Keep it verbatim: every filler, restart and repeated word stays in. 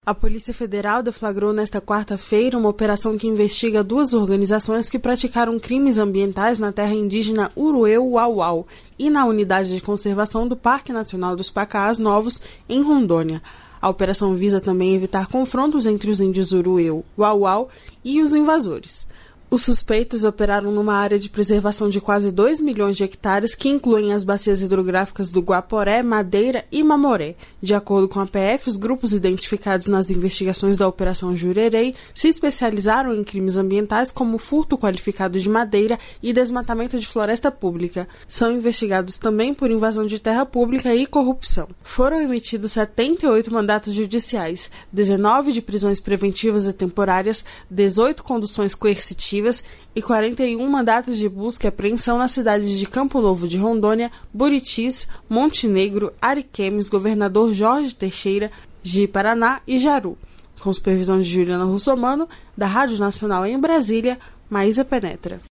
A Polícia Federal deflagrou nesta quarta-feira uma operação que investiga duas organizações que praticaram crimes ambientais na terra indígena Urueu-Uauau e na unidade de conservação do Parque Nacional dos Pacás Novos, em Rondônia. A operação visa também evitar confrontos entre os índios Urueu-Uauau e os invasores. Os suspeitos operaram numa área de preservação de quase dois milhões de hectares que incluem as bacias hidrográficas do Guaporé, Madeira e Mamoré. De acordo com a P F, os grupos identificados nas investigações da Operação Jurerê se especializaram em crimes ambientais como furto qualificado de madeira e desmatamento de floresta pública. São investigados também por invasão de terra pública e corrupção. Foram emitidos setenta e oito mandatos judiciais, dezenove de prisões preventivas e temporárias, dezoito conduções coercitivas e quarenta e um mandatos de busca e apreensão nas cidades de Campo Novo de Rondônia, Buritis, Montenegro, Ariquemes, Governador Jorge Teixeira, Ji-Paraná e Jaru. Com supervisão de Juliana Russomano, da Rádio Nacional em Brasília, Maísa Penetra.